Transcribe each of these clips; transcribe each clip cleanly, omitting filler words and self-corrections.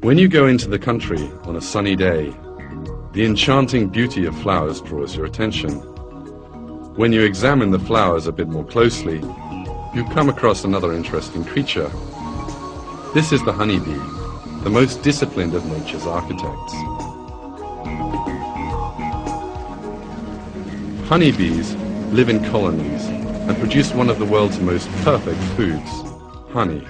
When you go into the country on a sunny day, the enchanting beauty of flowers draws your attention. When you examine the flowers a bit more closely, you come across another interesting creature. This is the honeybee, the most disciplined of nature's architects. Honeybees live in colonies and produce one of the world's most perfect foods, honey.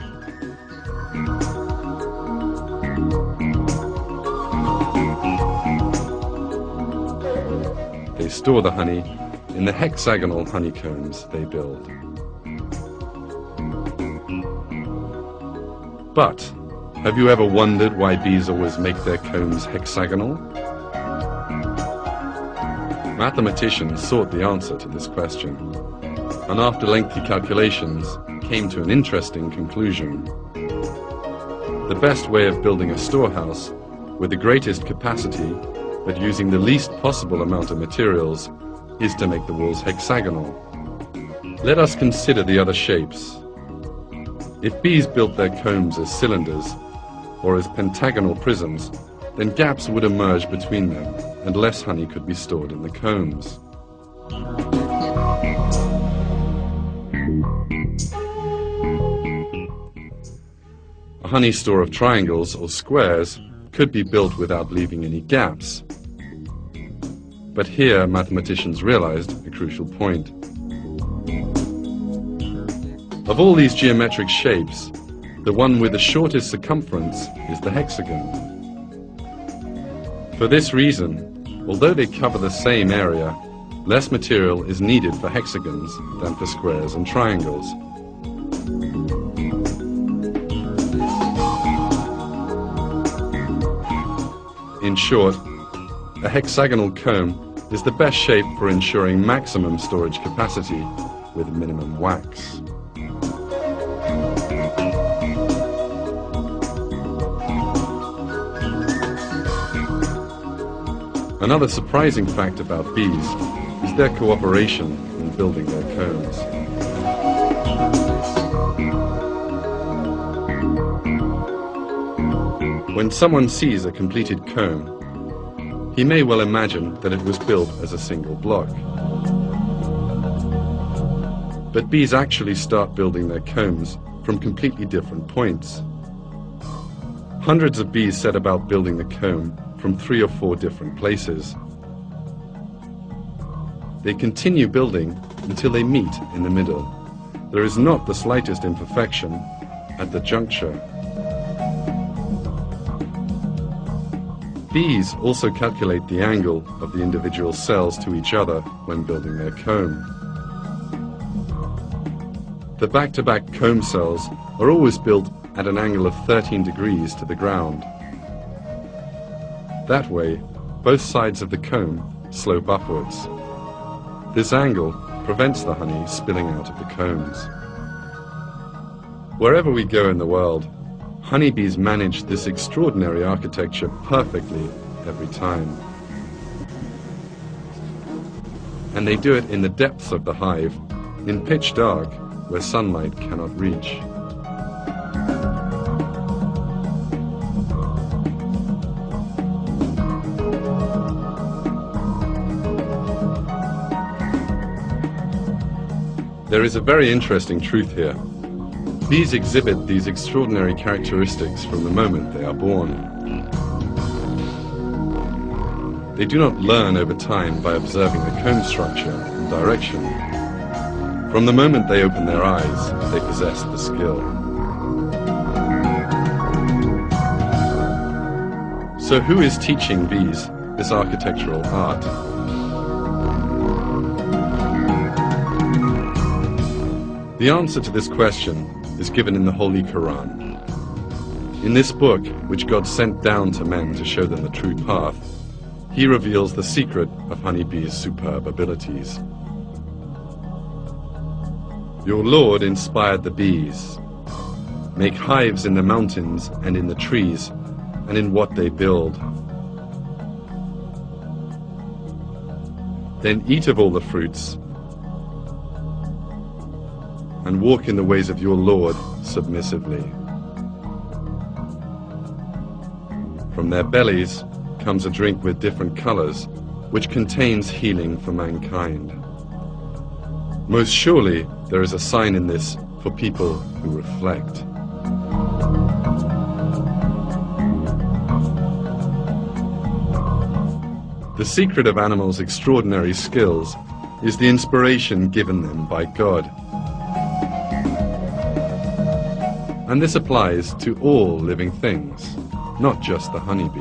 They store the honey in the hexagonal honeycombs they build. But have you ever wondered why bees always make their combs hexagonal? Mathematicians sought the answer to this question, and after lengthy calculations came to an interesting conclusion. The best way of building a storehouse with the greatest capacity but using the least possible amount of materials is to make the walls hexagonal. Let us consider the other shapes. If bees built their combs as cylinders or as pentagonal prisms, then gaps would emerge between them and less honey could be stored in the combs. A honey store of triangles or squares could be built without leaving any gaps. But here mathematicians realized a crucial point. Of all these geometric shapes, the one with the shortest circumference is the hexagon. For this reason, although they cover the same area, less material is needed for hexagons than for squares and triangles. In short, a hexagonal comb is the best shape for ensuring maximum storage capacity with minimum wax. Another surprising fact about bees is their cooperation in building their combs. When someone sees a completed comb, he may well imagine that it was built as a single block. But bees actually start building their combs from completely different points. Hundreds of bees set about building the comb from 3 or 4 different places. They continue building until they meet in the middle. There is not the slightest imperfection at the juncture. Bees also calculate the angle of the individual cells to each other when building their comb. The back-to-back comb cells are always built at an angle of 13 degrees to the ground. That way, both sides of the comb slope upwards. This angle prevents the honey spilling out of the combs. Wherever we go in the world, honeybees manage this extraordinary architecture perfectly every time. And they do it in the depths of the hive, in pitch dark, where sunlight cannot reach. There is a very interesting truth here. Bees exhibit these extraordinary characteristics from the moment they are born. They do not learn over time by observing the comb structure and direction. From the moment they open their eyes, they possess the skill. So who is teaching bees this architectural art? The answer to this question is given in the Holy Quran. In this book, which God sent down to men to show them the true path, He reveals the secret of honeybees' superb abilities. Your Lord inspired the bees. Make hives in the mountains and in the trees and in what they build. Then eat of all the fruits and walk in the ways of your Lord submissively. From their bellies comes a drink with different colors, which contains healing for mankind. Most surely there is a sign in this for people who reflect. The secret of animals' extraordinary skills is the inspiration given them by God. And this applies to all living things, not just the honeybee.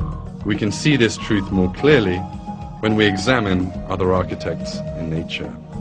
We can see this truth more clearly when we examine other architects in nature.